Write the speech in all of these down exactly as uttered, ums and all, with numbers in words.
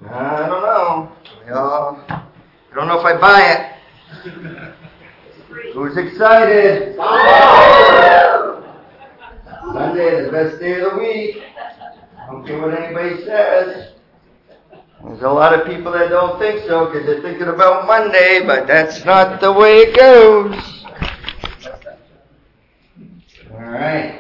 I don't know. Well, I don't know if I buy it. Who's excited? Sunday, the best day of the week. I don't care what anybody says. There's a lot of people that don't think so because they're thinking about Monday, but that's not the way it goes. All right.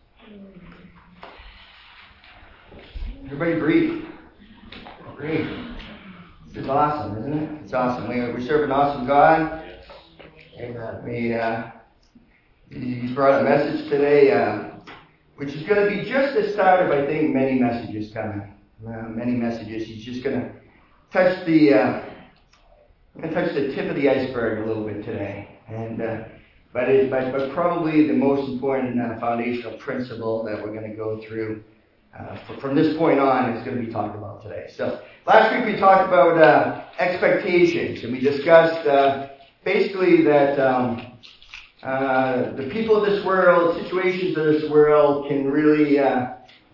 Everybody breathe. Breathe. This is awesome, isn't it? It's awesome. We, we serve an awesome God. Amen. We, uh, he brought a message today, uh, which is going to be just the start of, I think, many messages coming. Uh, many messages. He's just going to touch the, uh, going to touch the tip of the iceberg a little bit today, and uh, but, it, but but probably the most important uh, foundational principle that we're going to go through uh, for, from this point on is going to be talked about today. So last week we talked about uh, expectations, and we discussed uh, basically that. Um, Uh, the people of this world, situations of this world can really uh,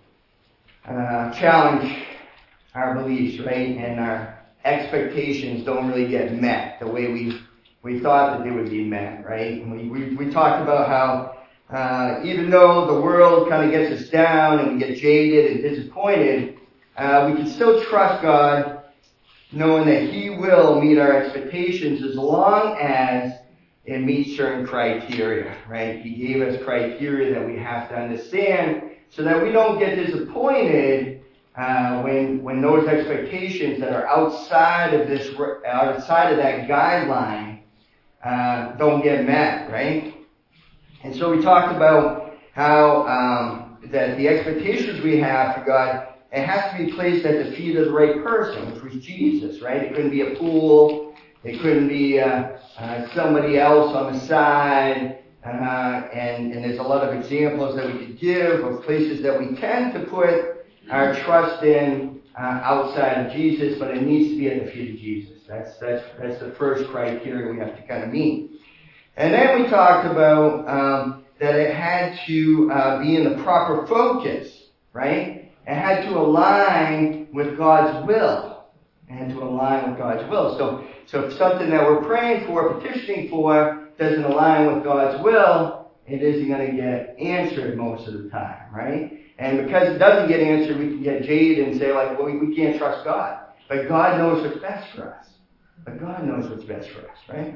uh, challenge our beliefs, right? And our expectations don't really get met the way we we thought that they would be met, right? And we, we, we talked about how uh, even though the world kind of gets us down and we get jaded and disappointed, uh, we can still trust God knowing that He will meet our expectations as long as it meets certain criteria, right? He gave us criteria that we have to understand so that we don't get disappointed uh, when when those expectations that are outside of this outside of that guideline uh, don't get met, right? And so we talked about how um, that the expectations we have for God, it has to be placed at the feet of the right person, which was Jesus, right? It couldn't be a fool. It couldn't be uh, uh, somebody else on the side, uh, and, and there's a lot of examples that we could give of places that we tend to put our trust in uh, outside of Jesus, but it needs to be at the feet of Jesus. That's that's that's the first criteria we have to kind of meet. And then we talked about um, that it had to uh, be in the proper focus, right? It had to align with God's will. And to align with God's will. So, so if something that we're praying for, petitioning for, doesn't align with God's will, it isn't going to get answered most of the time, right? And because it doesn't get answered, we can get jaded and say, like, well, we, we can't trust God. But God knows what's best for us. But God knows what's best for us, right?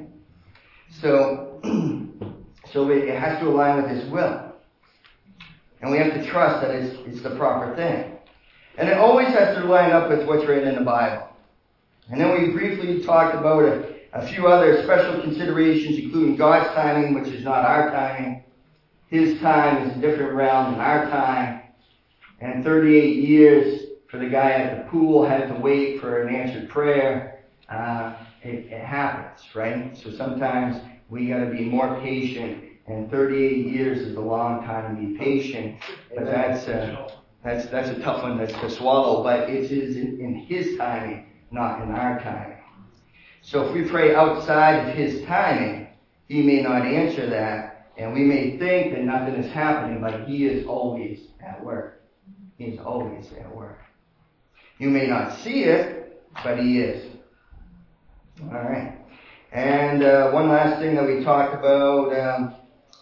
So, so it has to align with His will. And we have to trust that it's, it's the proper thing. And it always has to line up with what's written in the Bible. And then we briefly talked about a, a few other special considerations, including God's timing, which is not our timing. His time is a different realm than our time. And thirty-eight years for the guy at the pool had to wait for an answered prayer. Uh, it, it happens, right? So sometimes we got to be more patient. And thirty-eight years is a long time to be patient. But that's uh, that's that's a tough one to, to swallow. But it is in, in His timing, not in our timing. So if we pray outside of His timing, He may not answer that, and we may think that nothing is happening, but He is always at work. He is always at work. You may not see it, but He is. All right. And uh, one last thing that we talked about, um,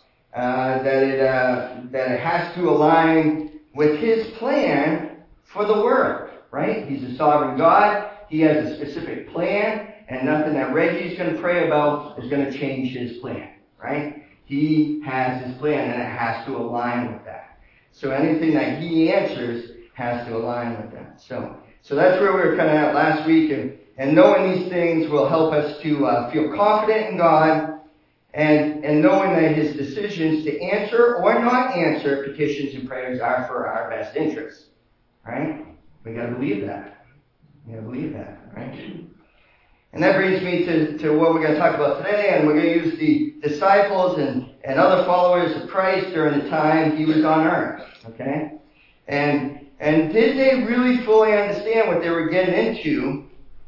uh, that it uh, that it has to align with His plan for the world, right? He's a sovereign God. He has a specific plan, and nothing that Reggie's going to pray about is going to change His plan, right? He has His plan, and it has to align with that. So anything that He answers has to align with that. So, so that's where we were kind of at last week, and, and knowing these things will help us to uh, feel confident in God, and, and knowing that His decisions to answer or not answer petitions and prayers are for our best interests, right? We got to believe that. You believe that, right? And that brings me to, to what we're going to talk about today, and we're going to use the disciples and, and other followers of Christ during the time He was on earth, okay? And and did they really fully understand what they were getting into?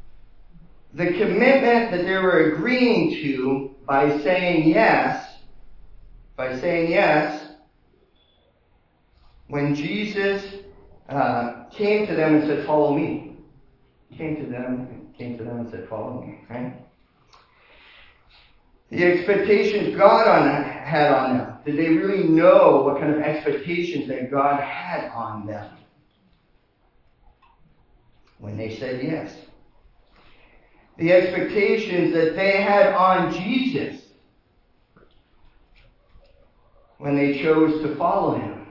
The commitment that they were agreeing to by saying yes, by saying yes, when Jesus uh, came to them and said, "Follow me." Came to them, came to them and said, follow me, right? The expectations God on, had on them. Did they really know what kind of expectations that God had on them? When they said yes. The expectations that they had on Jesus when they chose to follow him.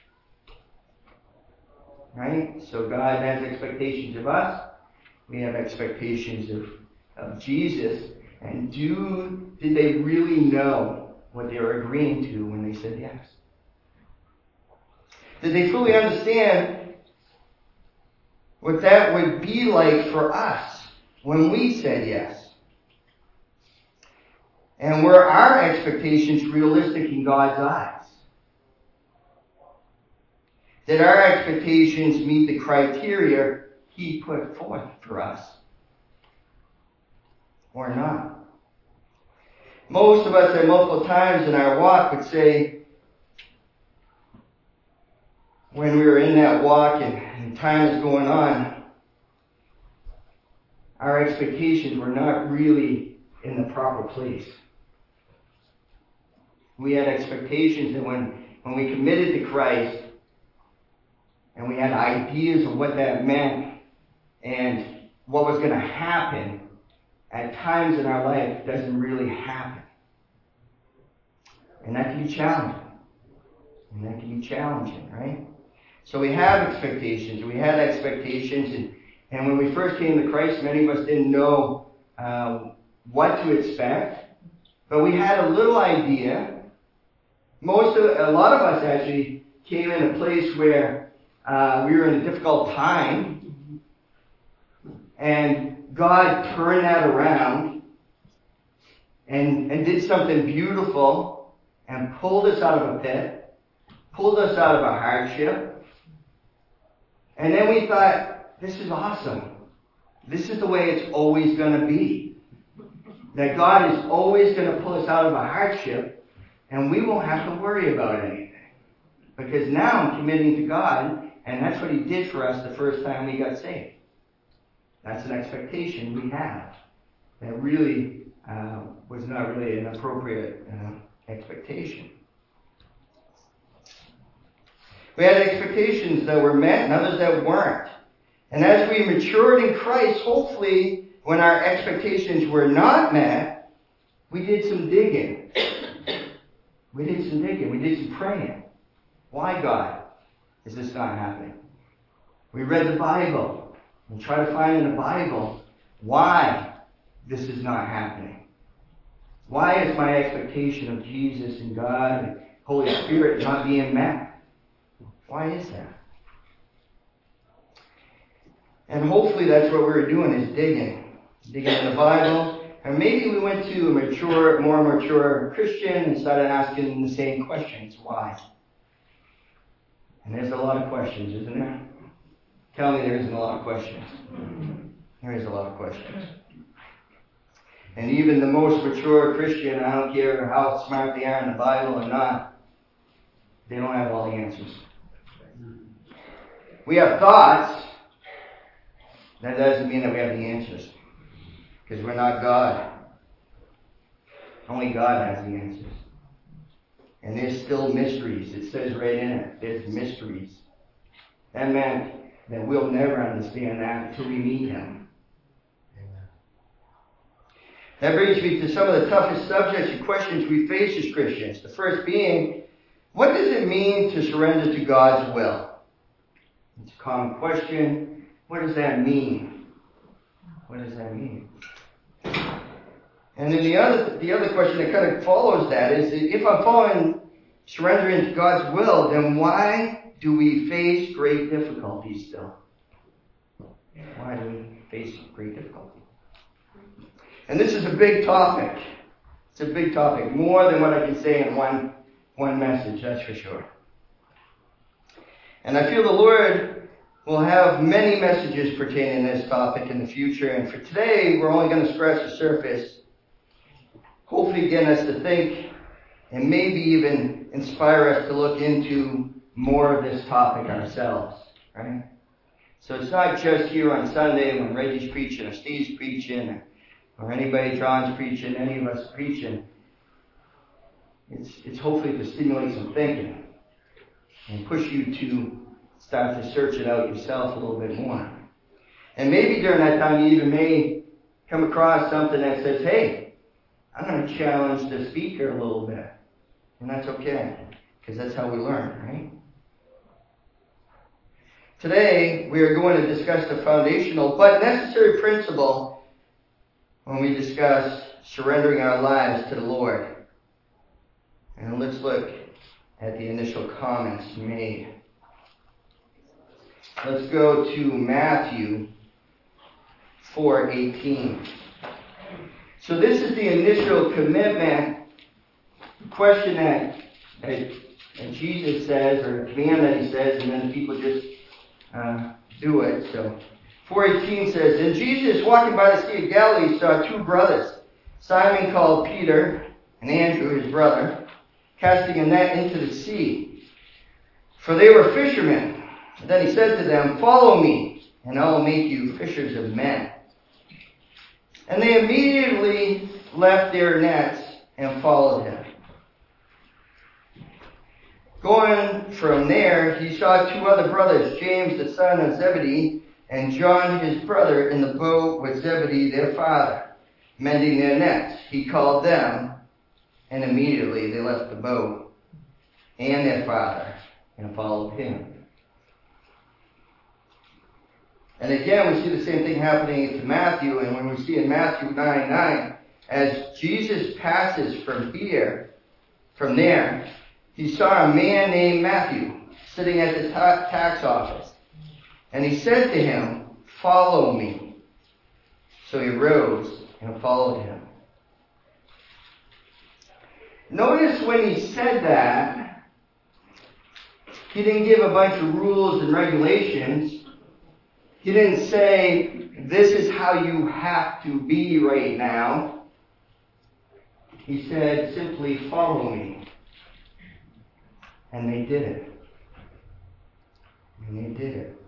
Right? So God has expectations of us. We have expectations of, of Jesus. And do did they really know what they were agreeing to when they said yes? Did they fully understand what that would be like for us when we said yes? And were our expectations realistic in God's eyes? Did our expectations meet the criteria he put forth for us? Or not? Most of us at multiple times in our walk would say, when we were in that walk and, and time is going on, our expectations were not really in the proper place. We had expectations that when, when we committed to Christ, and we had ideas of what that meant and what was going to happen, at times in our life doesn't really happen. And that can be challenging. And that can be challenging, right? So we have expectations. We had expectations. And, and when we first came to Christ, many of us didn't know uh, what to expect. But we had a little idea. Most of, a lot of us actually came in a place where uh, we were in a difficult time. And God turned that around and, and did something beautiful and pulled us out of a pit, pulled us out of a hardship. And then we thought, this is awesome. This is the way it's always going to be. That God is always going to pull us out of a hardship and we won't have to worry about anything. Because now I'm committing to God, and that's what he did for us the first time we got saved. That's an expectation we have that really uh, was not really an appropriate uh, expectation. We had expectations that were met and others that weren't. And as we matured in Christ, hopefully when our expectations were not met, we did some digging. We did some digging. We did some praying. Why, God, is this not happening? We read the Bible. And try to find in the Bible why this is not happening. Why is my expectation of Jesus and God and Holy Spirit not being met? Why is that? And hopefully that's what we were doing, is digging. Digging in the Bible. And maybe we went to a mature, more mature Christian and started asking the same questions. Why? And there's a lot of questions, isn't there? Tell me there isn't a lot of questions. There is a lot of questions. And even the most mature Christian, I don't care how smart they are in the Bible or not, they don't have all the answers. We have thoughts. That doesn't mean that we have the answers. Because we're not God. Only God has the answers. And there's still mysteries. It says right in it, there's mysteries. That meant that we'll never understand that until we meet him. Amen. That brings me to some of the toughest subjects and questions we face as Christians. The first being, what does it mean to surrender to God's will? It's a common question. What does that mean? What does that mean? And then the other, the other question that kind of follows that is, if I'm following, surrendering to God's will, then why do we face great difficulties still? Why do we face great difficulty? And this is a big topic. It's a big topic. More than what I can say in one, one message, that's for sure. And I feel the Lord will have many messages pertaining to this topic in the future. And for today, we're only going to scratch the surface. Hopefully getting us to think and maybe even inspire us to look into more of this topic ourselves, right? So it's not just here on Sunday when Reggie's preaching or Steve's preaching or anybody, John's preaching, any of us preaching. It's, it's hopefully to stimulate some thinking and push you to start to search it out yourself a little bit more. And maybe during that time you even may come across something that says, hey, I'm going to challenge the speaker a little bit. And that's okay, because that's how we learn, right? Today, we are going to discuss the foundational but necessary principle when we discuss surrendering our lives to the Lord. And let's look at the initial comments made. Let's go to Matthew four eighteen. So this is the initial commitment, question that, that, that Jesus says, or command that he says, and then people just uh, do it. So four eighteen says, and Jesus, walking by the Sea of Galilee, saw two brothers, Simon called Peter, and Andrew his brother, casting a net into the sea, for they were fishermen. And then he said to them, follow me, and I will make you fishers of men. And they immediately left their nets and followed him. Going from there, he saw two other brothers, James the son of Zebedee, and John his brother, in the boat with Zebedee their father, mending their nets. He called them, and immediately they left the boat and their father and followed him. And again, we see the same thing happening to Matthew, and when we see in Matthew nine nine, as Jesus passes from here, from there, he saw a man named Matthew sitting at the ta- tax office. And he said to him, follow me. So he rose and followed him. Notice when he said that, he didn't give a bunch of rules and regulations. He didn't say, this is how you have to be right now. He said, simply follow me. And they did it. And they did it.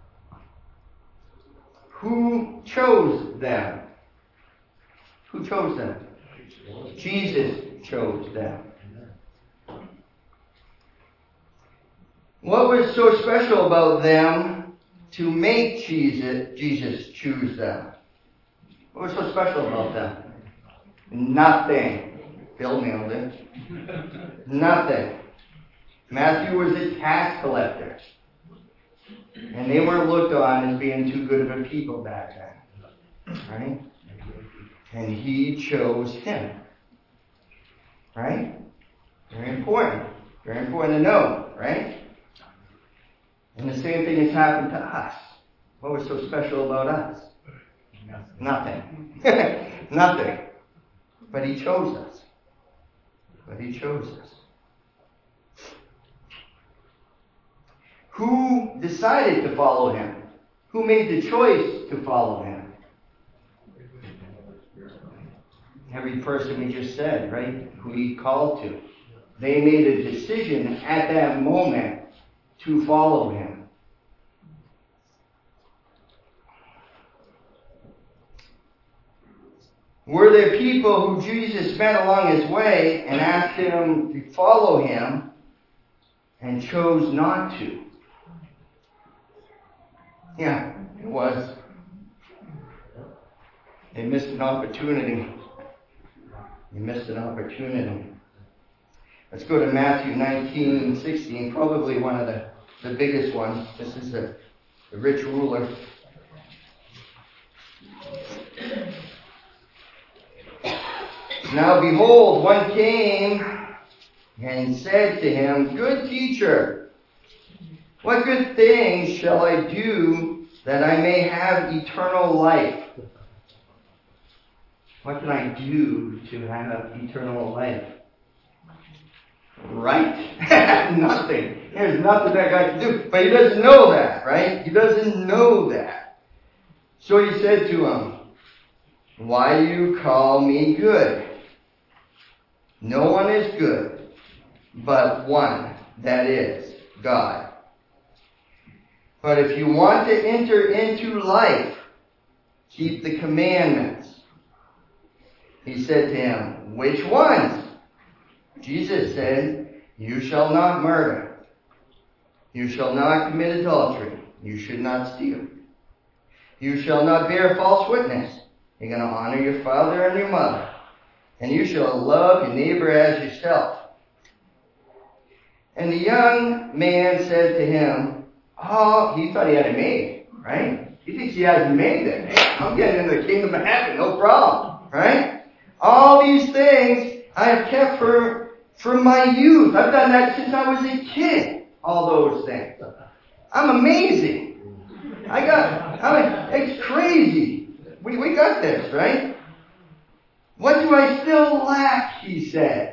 Who chose them? Who chose them? Jesus chose them. What was so special about them to make Jesus, Jesus choose them? What was so special about them? Nothing. Bill nailed it. Nothing. Matthew was a tax collector. And they weren't looked on as being too good of a people back then. Right? And he chose him. Right? Very important. Very important to know. Right? And the same thing has happened to us. What was so special about us? Nothing. Nothing. But he chose us. But he chose us. Who decided to follow him? Who made the choice to follow him? Every person we just said, right? Who he called to. They made a decision at that moment to follow him. Were there people who Jesus met along his way and asked him to follow him and chose not to? Yeah, it was. They missed an opportunity. They missed an opportunity. Let's go to Matthew nineteen sixteen, probably one of the, the biggest ones. This is the, the rich ruler. Now behold, one came and said to him, good teacher, what good things shall I do that I may have eternal life? What can I do to have eternal life? Right? Nothing. There's nothing that guy can do. But he doesn't know that, right? He doesn't know that. So he said to him, why do you call me good? No one is good, but one, that is, God. But if you want to enter into life, keep the commandments. He said to him, which ones? Jesus said, you shall not murder. You shall not commit adultery. You should not steal. You shall not bear false witness. You're going to honor your father and your mother. And you shall love your neighbor as yourself. And the young man said to him, oh, he thought he had it made, right? He thinks he hasn't made it. Hey, I'm getting into the kingdom of heaven, no problem, right? All these things I have kept for, for my youth. I've done that since I was a kid, all those things. I'm amazing. I got, I mean, it's crazy. We, we got this, right? What do I still lack, he says.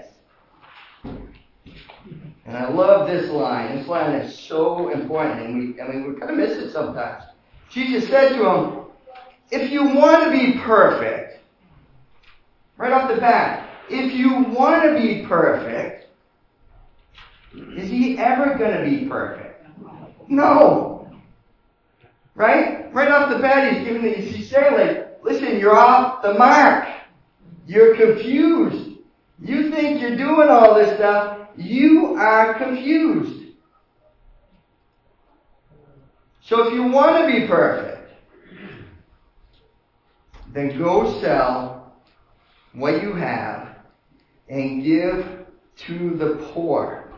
And I love this line. This line is so important, and we, I mean, we kind of miss it sometimes. Jesus said to him, if you want to be perfect, right off the bat, if you want to be perfect, is he ever going to be perfect? No. Right? Right off the bat, he's giving the, he's saying, like, listen, you're off the mark. You're confused. You think you're doing all this stuff. You are confused. So if you want to be perfect, then go sell what you have and give to the poor.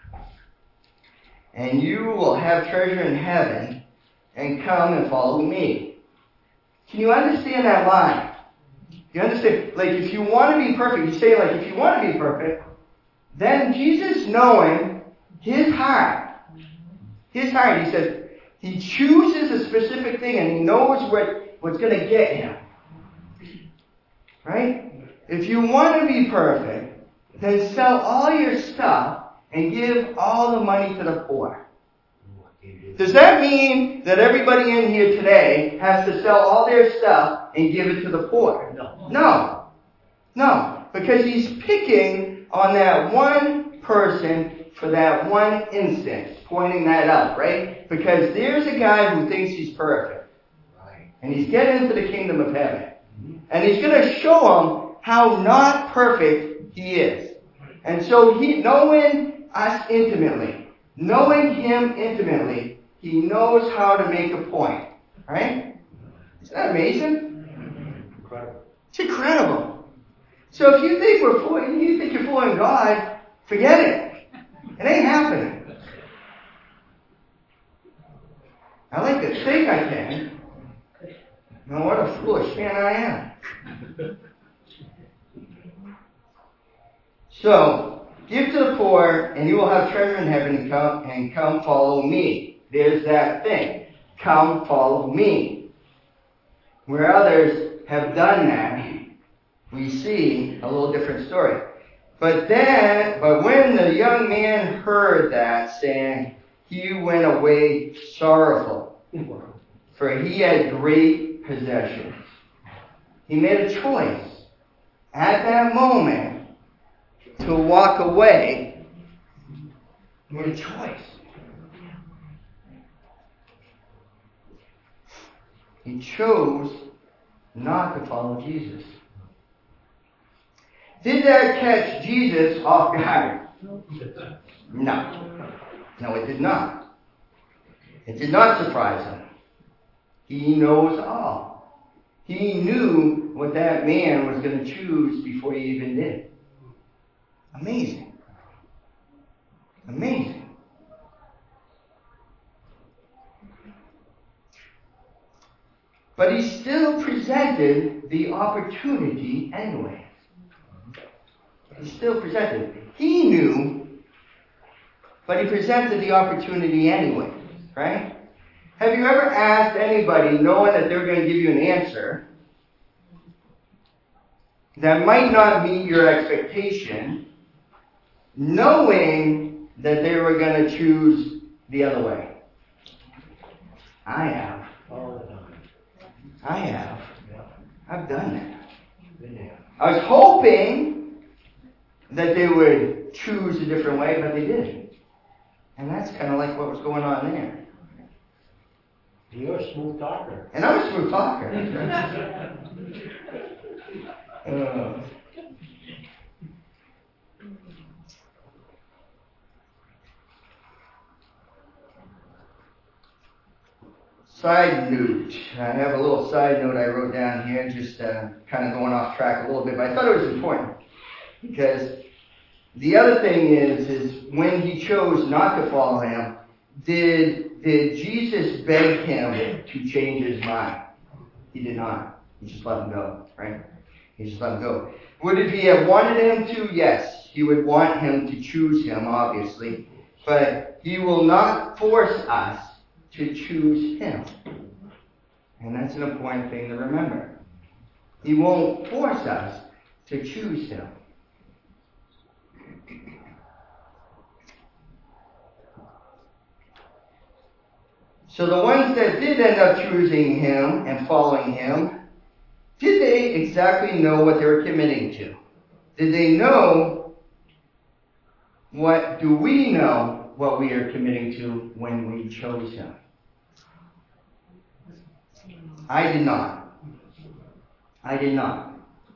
And you will have treasure in heaven, and come and follow me. Can you understand that line? You understand? Like, if you want to be perfect, he's saying, like, if you want to be perfect, then Jesus, knowing his heart, his heart, he says, he chooses a specific thing and he knows what, what's going to get him. Right? If you want to be perfect, then sell all your stuff and give all the money to the poor. Does that mean that everybody in here today has to sell all their stuff and give it to the poor? No. No. No. Because he's picking on that one person for that one instance, pointing that out, right? Because there's a guy who thinks he's perfect. Right. And he's getting into the kingdom of heaven. Mm-hmm. And he's going to show him how not perfect he is. And so he, knowing us intimately, knowing him intimately, he knows how to make a point. Right? Isn't that amazing? Incredible. It's incredible. So if you think we're fooling, you think you're fooling God, forget it. It ain't happening. I like to think I can. No, what a foolish man I am. So, give to the poor, and you will have treasure in heaven, and come, and come follow me. There's that thing. Come follow me. Where others have done that, we see a little different story. But then, but when the young man heard that saying, he went away sorrowful, for he had great possessions. He made a choice at that moment to walk away. He made a choice. He chose not to follow Jesus. Did that catch Jesus off guard? No. No, it did not. It did not surprise him. He knows all. He knew what that man was going to choose before he even did. Amazing. Amazing. But he still presented the opportunity anyway. He still presented. He knew, but he presented the opportunity anyway, right? Have you ever asked anybody, knowing that they're going to give you an answer that might not meet your expectation, knowing that they were going to choose the other way? I have. All the time. I have. Yeah. I've done that. Been there. I was hoping that they would choose a different way, but they didn't. And that's kind of like what was going on there. You're a smooth talker. And I'm a smooth talker. uh, Side note. I have a little side note I wrote down here, just uh, kind of going off track a little bit, but I thought it was important. Because the other thing is, is when he chose not to follow him, did, did Jesus beg him to change his mind? He did not. He just let him go, right? He just let him go. Would he have wanted him to? Yes. He would want him to choose him, obviously. But he will not force us to choose him. And that's an important thing to remember. He won't force us to choose him. So the ones that did end up choosing him and following him, did they exactly know what they were committing to? Did they know what, do we know what we are committing to when we chose him? I did not. I did not.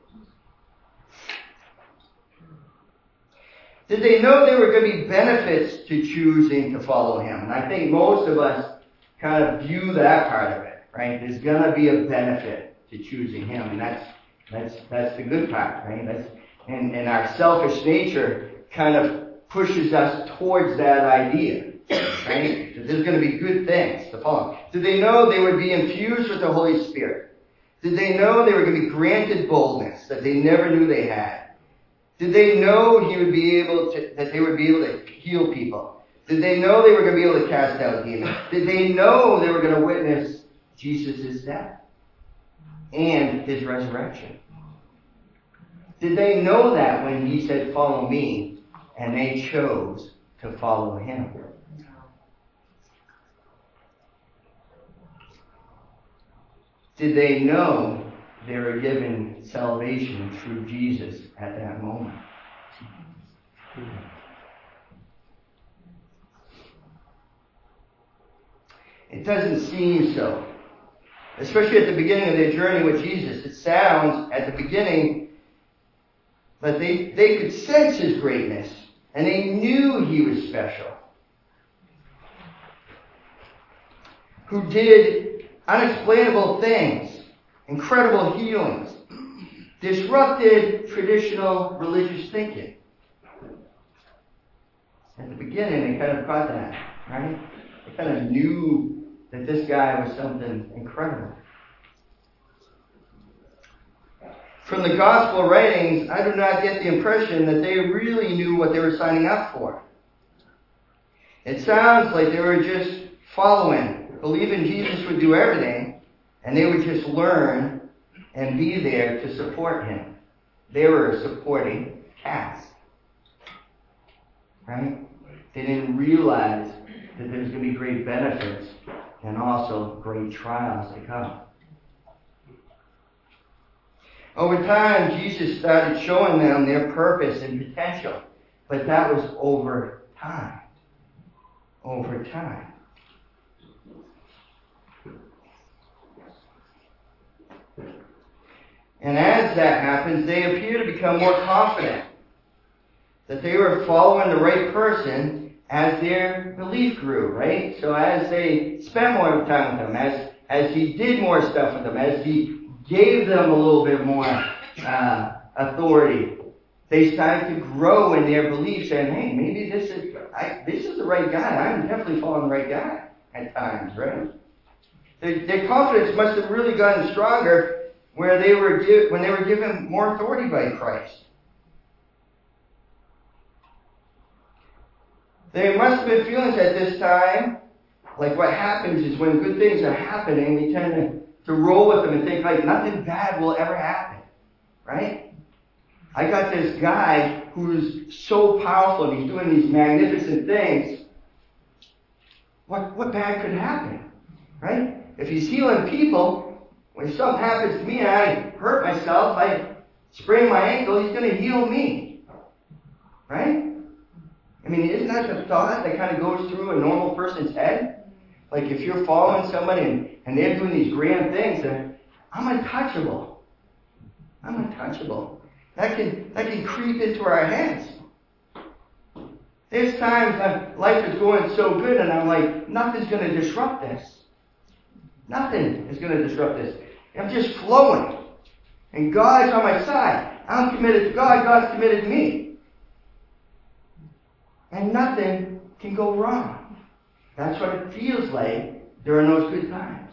Did they know there were going to be benefits to choosing to follow him? And I think most of us kind of view that part of it, right? There's going to be a benefit to choosing him, and that's that's that's the good part, right? That's and, and our selfish nature kind of pushes us towards that idea, right? That there's going to be good things to follow. Did they know they would be infused with the Holy Spirit? Did they know they were going to be granted boldness that they never knew they had? Did they know he would be able to, that they would be able to heal people? Did they know they were going to be able to cast out demons? Did they know they were going to witness Jesus' death and his resurrection? Did they know that when he said, "Follow me," and they chose to follow him? Did they know they were given salvation through Jesus at that moment? It doesn't seem so. Especially at the beginning of their journey with Jesus. It sounds at the beginning that they, they could sense his greatness. And they knew he was special. Who did unexplainable things. Incredible healings. Disrupted traditional religious thinking. At the beginning, they kind of got that, right? They kind of knew that this guy was something incredible. From the gospel writings, I do not get the impression that they really knew what they were signing up for. It sounds like they were just following, believing Jesus would do everything, and they would just learn and be there to support him. They were a supporting cast. Right? They didn't realize that there's going to be great benefits and also great trials to come. Over time, Jesus started showing them their purpose and potential. But that was over time. Over time. And as that happens, they appear to become more confident that they were following the right person as their belief grew, right? So as they spent more time with him, as, as he did more stuff with them, as he gave them a little bit more uh, authority, they started to grow in their belief, saying, hey, maybe this is I, this is the right guy. I'm definitely following the right guy at times, right? Their, their confidence must have really gotten stronger where they were give, when they were given more authority by Christ. There must have been feelings at this time, like what happens is when good things are happening, we tend to, to roll with them and think like nothing bad will ever happen, right? I got this guy who's so powerful and he's doing these magnificent things. What, what bad could happen, right? If he's healing people, when something happens to me and I hurt myself, I sprain my ankle, he's going to heal me, right? I mean, isn't that the thought that kind of goes through a normal person's head? Like if you're following somebody and, and they're doing these grand things, then I'm untouchable. I'm untouchable. That can that can creep into our heads. There's times when life is going so good and I'm like, nothing's going to disrupt this. Nothing is going to disrupt this. I'm just flowing. And God's on my side. I'm committed to God. God's committed to me. And nothing can go wrong. That's what it feels like during those good times.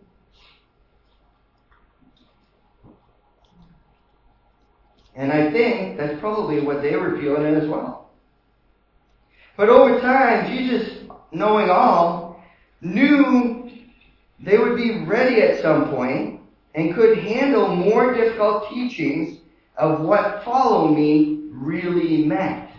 And I think that's probably what they were feeling as well. But over time, Jesus, knowing all, knew they would be ready at some point and could handle more difficult teachings of what follow me really meant.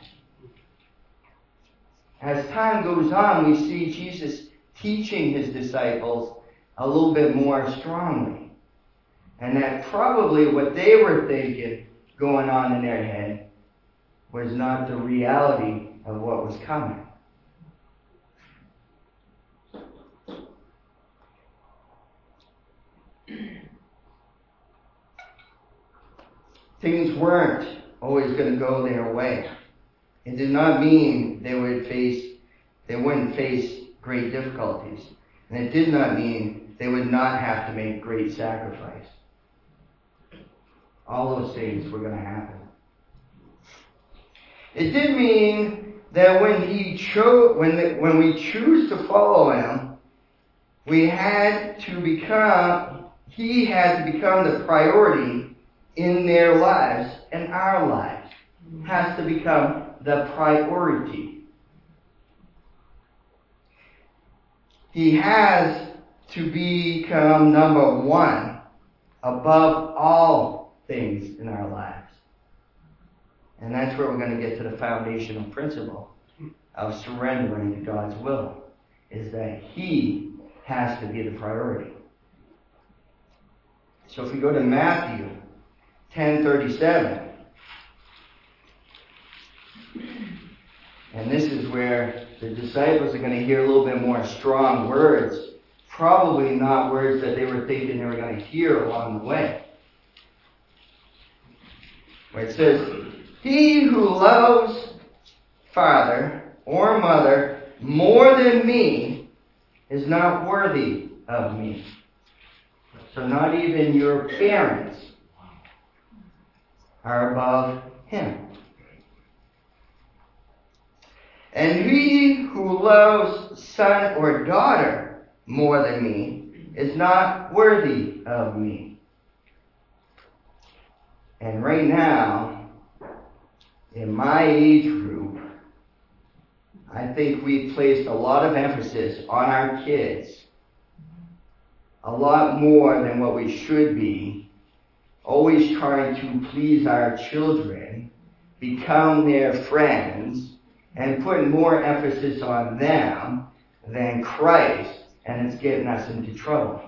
As time goes on, we see Jesus teaching his disciples a little bit more strongly. And that probably what they were thinking going on in their head was not the reality of what was coming. Things weren't always going to go their way. It did not mean they would face, they wouldn't face great difficulties. And it did not mean they would not have to make great sacrifice. All those things were going to happen. It did mean that when he chose, when the, when we choose to follow him, we had to become, he had to become the priority in their lives and our lives. Has to become the priority. He has to become number one above all things in our lives. And that's where we're going to get to the foundational principle of surrendering to God's will, is that he has to be the priority. So if we go to Matthew ten thirty-seven, and this is where the disciples are going to hear a little bit more strong words, probably not words that they were thinking they were going to hear along the way. Where it says, "He who loves father or mother more than me is not worthy of me." So not even your parents are above him. "And he who loves son or daughter more than me is not worthy of me." And right now, in my age group, I think we've placed a lot of emphasis on our kids, a lot more than what we should be, always trying to please our children, become their friends, and putting more emphasis on them than Christ, and it's getting us into trouble.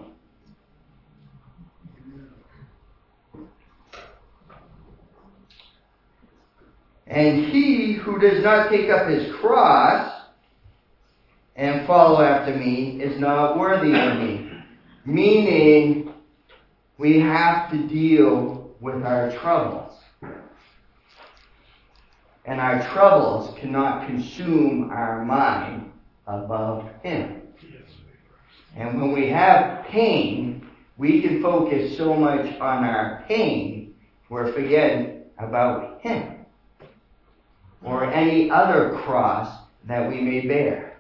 "And he who does not take up his cross and follow after me is not worthy of me." Meaning, we have to deal with our troubles. And our troubles cannot consume our mind above him. And when we have pain, we can focus so much on our pain, we're forgetting about him. Or any other cross that we may bear.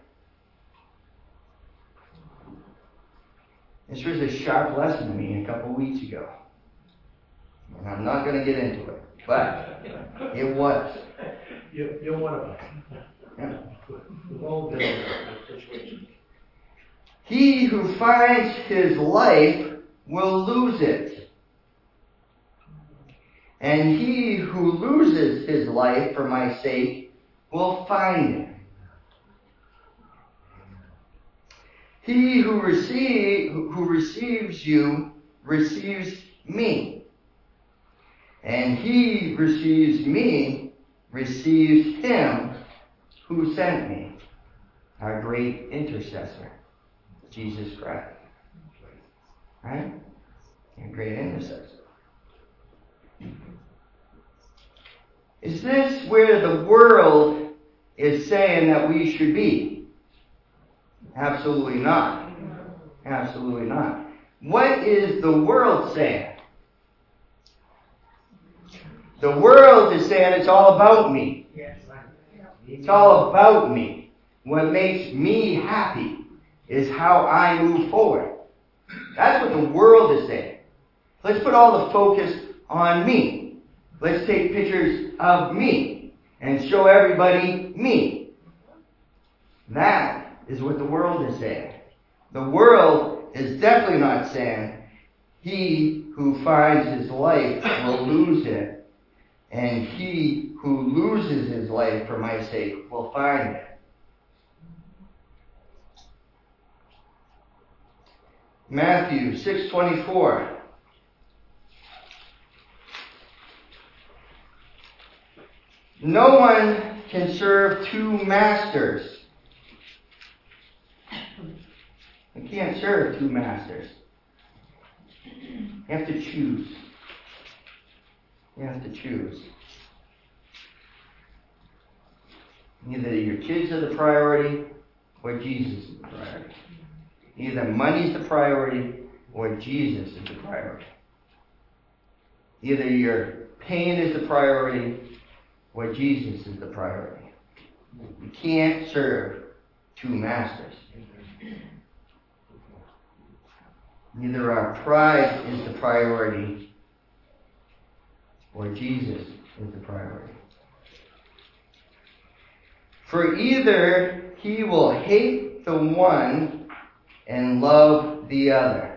This was a sharp lesson to me a couple weeks ago. And I'm not going to get into it, but it was. You, you're one of us. Yeah. We've all been in that situation. "He who finds his life will lose it. And he who loses his life for my sake will find it. He who, receive, who receives you receives me. And he receives me receives him who sent me," our great intercessor. Jesus Christ. Right? And great intercessor. Is this where the world is saying that we should be? Absolutely not. Absolutely not. What is the world saying? The world is saying it's all about me. It's all about me. What makes me happy is how I move forward. That's what the world is saying. Let's put all the focus on me. Let's take pictures of me and show everybody me. That is what the world is saying. The world is definitely not saying he who finds his life will lose it, and he who loses his life for my sake will find it. Matthew six twenty-four. No one can serve two masters. You can't serve two masters. You have to choose. You have to choose. Either your kids are the priority or Jesus is the priority. Either money's the priority or Jesus is the priority. Either your pain is the priority or Jesus is the priority. You can't serve two masters. Either our pride is the priority or Jesus is the priority. For either he will hate the one and love the other,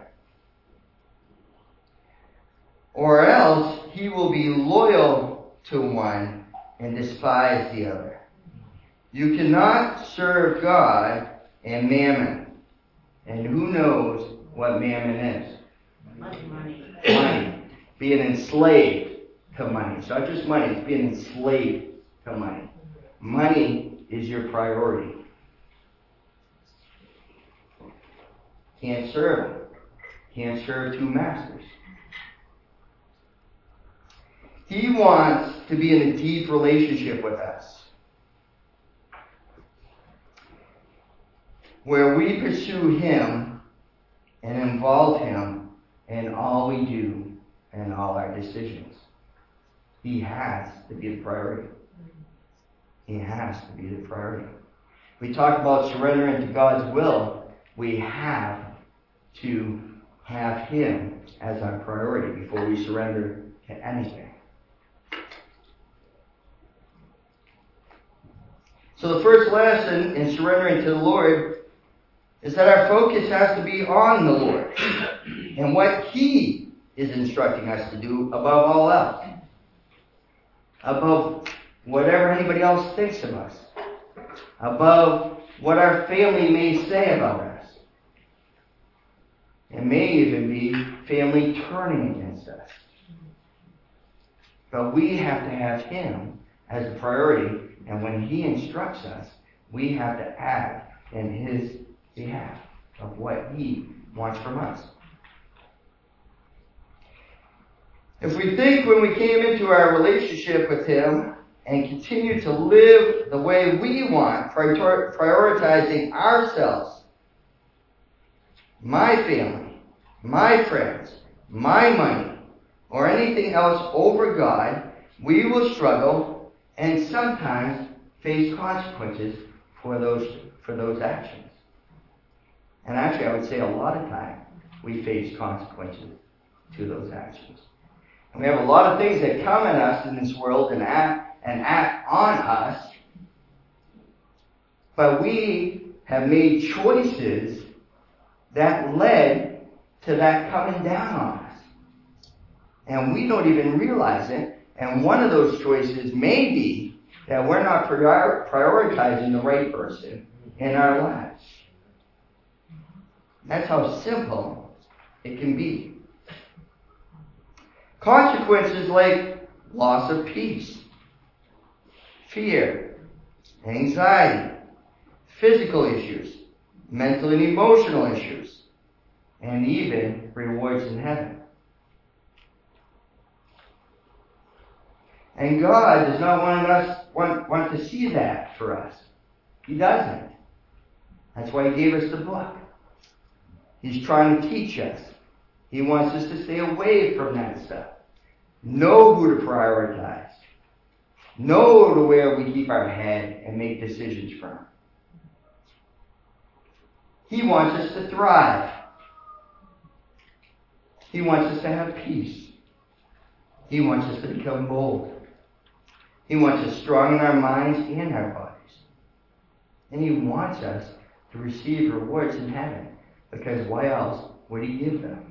or else he will be loyal to one and despise the other. You cannot serve God and mammon. And who knows what mammon is? Money. Money. Money. Being enslaved to money. It's not just money, it's being enslaved to money. Money is your priority. Can't serve him. Can't serve two masters. He wants to be in a deep relationship with us, where we pursue him and involve him in all we do and all our decisions. He has to be the priority. He has to be the priority. We talk about surrendering to God's will. We have to have him as our priority before we surrender to anything. So the first lesson in surrendering to the Lord is that our focus has to be on the Lord and what he is instructing us to do above all else. Above whatever anybody else thinks of us. Above what our family may say about us. It may even be family turning against us. But we have to have him as a priority, and when he instructs us, we have to act in his behalf of what he wants from us. If we think when we came into our relationship with him and continue to live the way we want, prior- prioritizing ourselves, my family, my friends, my money, or anything else over God, we will struggle and sometimes face consequences for those for those actions. And actually, I would say a lot of time we face consequences to those actions. And we have a lot of things that come at us in this world and act and act on us, but we have made choices that led to that coming down on us. And we don't even realize it. And one of those choices may be that we're not prior- prioritizing the right person in our lives. That's how simple it can be. Consequences like loss of peace, fear, anxiety, physical issues, mental and emotional issues, and even rewards in heaven. And God does not want us want, want to see that for us. He doesn't. That's why He gave us the book. He's trying to teach us. He wants us to stay away from that stuff. Know who to prioritize. Know to where we keep our head and make decisions from. He wants us to thrive. He wants us to have peace. He wants us to become bold. He wants us strong in our minds and our bodies. And He wants us to receive rewards in heaven. Because why else would He give them?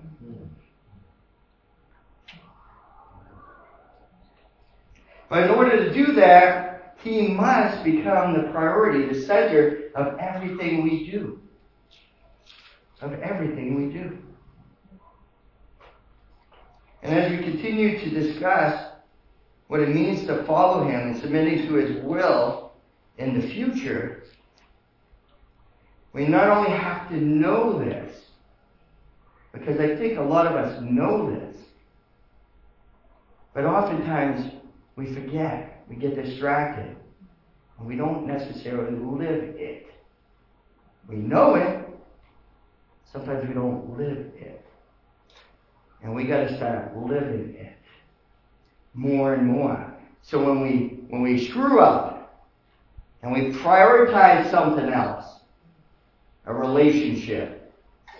But in order to do that, He must become the priority, the center of everything we do. Of everything we do. And as we continue to discuss what it means to follow Him and submitting to His will in the future, we not only have to know this, because I think a lot of us know this, but oftentimes we forget, we get distracted, and we don't necessarily live it. We know it, sometimes we don't live it. And we got to start living it more and more. So when we when we screw up and we prioritize something else, a relationship,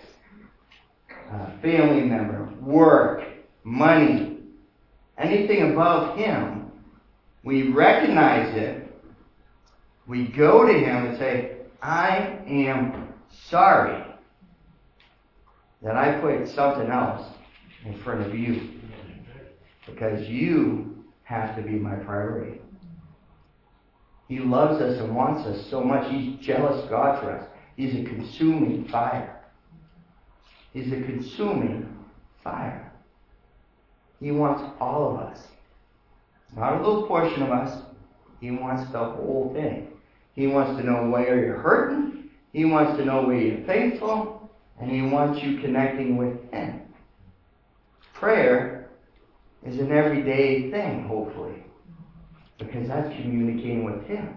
a family member, work, money, anything above Him, we recognize it, we go to Him and say, I am sorry that I put something else in front of You, because You have to be my priority. He loves us and wants us so much. He's jealous God for us. He's a consuming fire. He's a consuming fire. He wants all of us. Not a little portion of us. He wants the whole thing. He wants to know where you're hurting. He wants to know where you're thankful. And He wants you connecting with Him. Prayer is an everyday thing, hopefully. Because that's communicating with Him.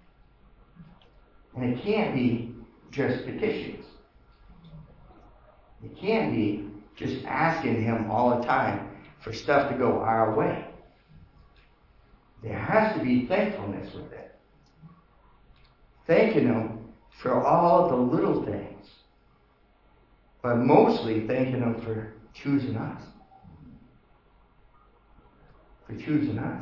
And it can't be just petitions. It can't be just asking Him all the time for stuff to go our way. There has to be thankfulness with it. Thanking Him for all the little things. But mostly thanking Him for choosing us. For choosing us.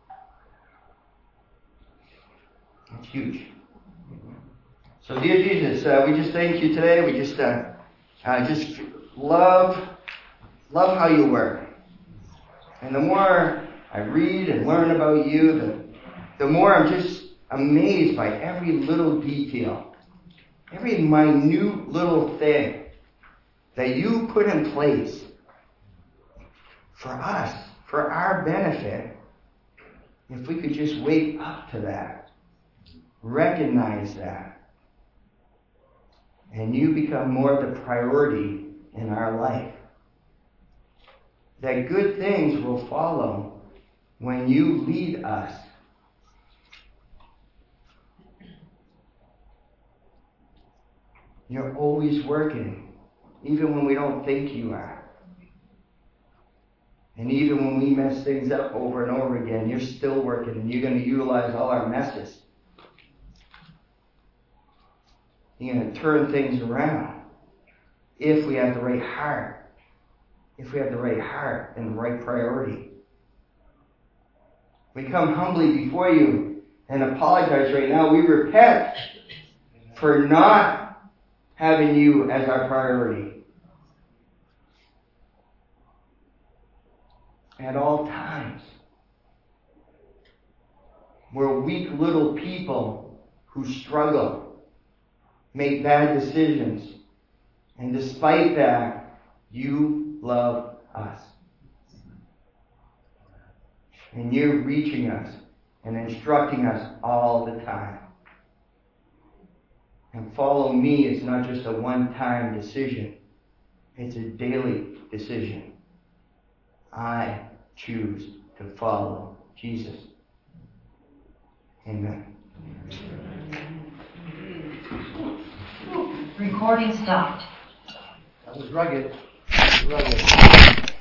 That's huge. So, dear Jesus, uh, we just thank You today. We just uh, uh, just love love how You work. And the more I read and learn about You, the the more I'm just amazed by every little detail, every minute little thing that You put in place for us, for our benefit. If we could just wake up to that, recognize that, and You become more of the priority in our life. That good things will follow when You lead us. You're always working, even when we don't think You are. And even when we mess things up over and over again, You're still working, and You're going to utilize all our messes. You're going to turn things around if we have the right heart. If we have the right heart and the right priority. We come humbly before You and apologize right now. We repent for not having You as our priority. At all times. We're weak little people who struggle. Make bad decisions. And despite that, You love us. And You're reaching us and instructing us all the time. And follow me is not just a one-time decision. It's a daily decision. I choose to follow Jesus. Amen. Recording stopped. That was rugged. Rugged.